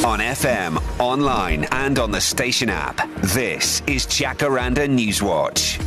On FM, online and on the station app. This is Jacaranda Newswatch.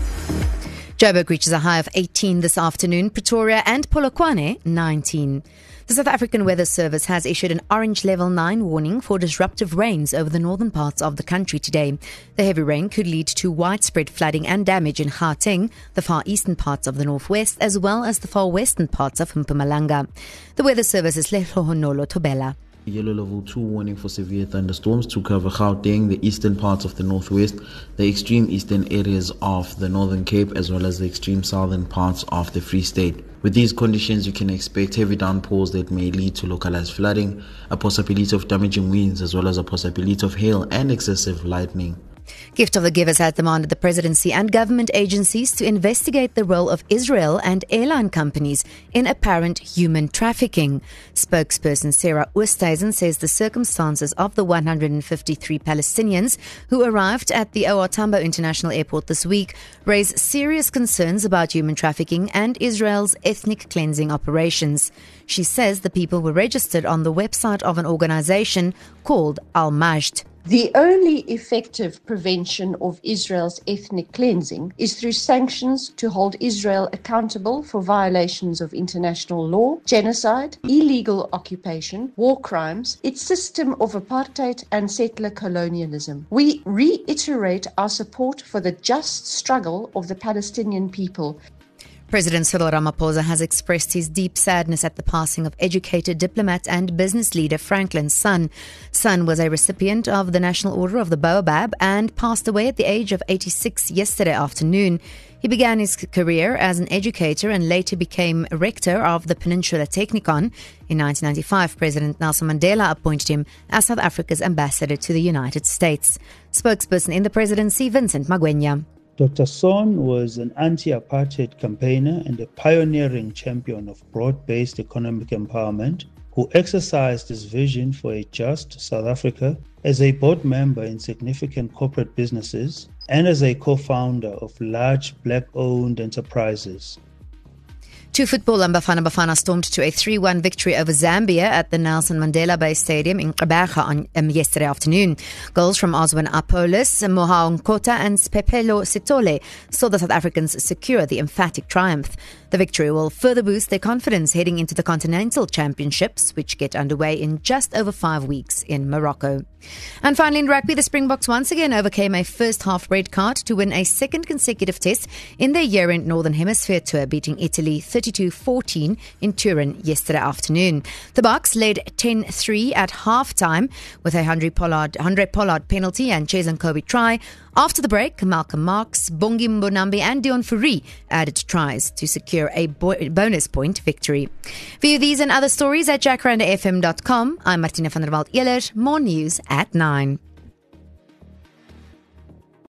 Joburg reaches a high of 18 this afternoon. Pretoria and Polokwane, 19. The South African Weather Service has issued an orange level 9 warning for disruptive rains over the northern parts of the country today. The heavy rain could lead to widespread flooding and damage in Gauteng, the far eastern parts of the northwest, as well as the far western parts of Mpumalanga. The Weather Service's Lehlohonolo Tobela. Yellow level 2 warning for severe thunderstorms to cover Gauteng, the eastern parts of the northwest, the extreme eastern areas of the Northern Cape, as well as the extreme southern parts of the Free State. With these conditions, you can expect heavy downpours that may lead to localized flooding, a possibility of damaging winds, as well as a possibility of hail and excessive lightning. Gift of the Givers has demanded the presidency and government agencies to investigate the role of Israel and airline companies in apparent human trafficking. Spokesperson Sarah Oosthuizen says the circumstances of the 153 Palestinians who arrived at the OR Tambo International Airport this week raise serious concerns about human trafficking and Israel's ethnic cleansing operations. She says the people were registered on the website of an organization called Al-Majd. The only effective prevention of Israel's ethnic cleansing is through sanctions to hold Israel accountable for violations of international law, genocide, illegal occupation, war crimes, its system of apartheid and settler colonialism. We reiterate our support for the just struggle of the Palestinian people. President Cyril Ramaphosa has expressed his deep sadness at the passing of educator, diplomat and business leader Franklin Sonn. Sonn was a recipient of the National Order of the Baobab and passed away at the age of 86 yesterday afternoon. He began his career as an educator and later became rector of the Peninsula Technikon. In 1995, President Nelson Mandela appointed him as South Africa's ambassador to the United States. Spokesperson in the presidency, Vincent Magwenya. Dr. Sonn was an anti-apartheid campaigner and a pioneering champion of broad-based economic empowerment who exercised his vision for a just South Africa as a board member in significant corporate businesses and as a co-founder of large black-owned enterprises. To football, Bafana Bafana stormed to a 3-1 victory over Zambia at the Nelson Mandela Bay Stadium in Gqeberha on yesterday afternoon. Goals from Oswin Apolis, Mohao Nkota and Pepelo Sitole saw the South Africans secure the emphatic triumph. The victory will further boost their confidence heading into the Continental Championships, which get underway in just over 5 weeks in Morocco. And finally in rugby, the Springboks once again overcame a first-half red card to win a second consecutive test in their year-end Northern Hemisphere tour, beating Italy 32-14 in Turin yesterday afternoon. The Bucks led 10-3 at half-time with a Andre Pollard penalty and Jason Kobe try. After the break, Malcolm Marx, Bongi Mbonambi and Dion Fourie added tries to secure a bonus point victory. View these and other stories at jacarandafm.com. I'm Martina van der Walt-Ehlers. More news at 9.